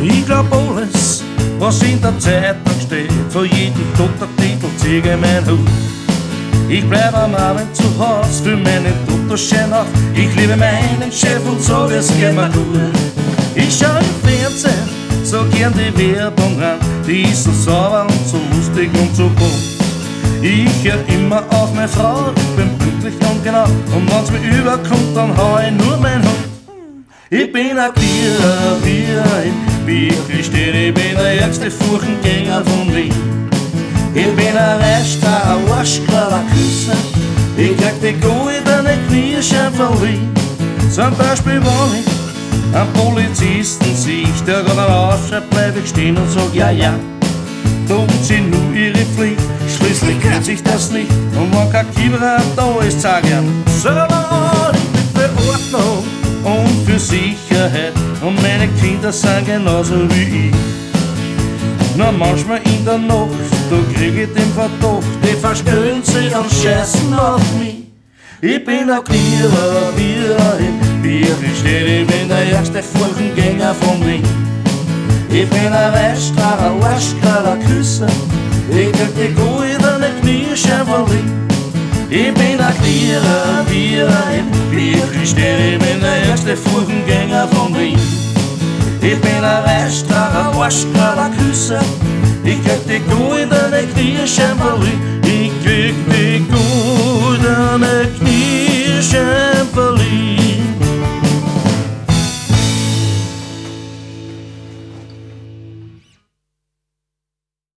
Ich glaub alles, was in der Zeitung steht, für jeden Doktortitel zieh ich mein Hut. Ich bleib am Abend zu Haus, für meinen Doktorschein auf. Ich liebe meinen Chef und sag, es geht mir gut. Ich schau im Fernsehen so gern die Werbung an, die ist so sauber und so lustig und so bunt. Ich hör immer auf meine Frau, ich bin pünktlich und genau, und wenn's mir überkommt, dann hau ich nur mein Hund. Ich bin ein Bier, wirklich steht, ich bin der ärgste Furchengänger von Wien. Ich bin ein Reichstar, ein Arschkerl, ein Küsser, ich krieg die goldene Knirschen verliehen. Zum Beispiel, wenn ich einen Polizisten sieh, der gerade einen Aufschrei, bleib ich stehen und sag ja, ja. Tun sie nur ihre Pflicht, schließlich kennt sich das nicht. Und wenn kein Kieberer da ist, sag ich ihm, Salat, ich bin für Ordnung und für Sicherheit. Und meine Kinder sind genauso wie ich. Nur manchmal in der Nacht, da krieg ich den Verdacht, die verstellen sich und scheißen auf mich. Ich bin ein Bier, wirklich steht, ich bin der ärgste Furchengänger von Wien. Ich bin ein Reichstar, ein Arschkerl, ein Küsser, ich krieg die goldene Knirschen verliehen. Ich bin ein Bier, wirklich steht, ich bin der ärgste Furchengänger von Wien. Ich bin ein Reichstar, ein Arschkerl, ein Küsser, ich krieg die goldene Knirschen verliehen. Ich krieg die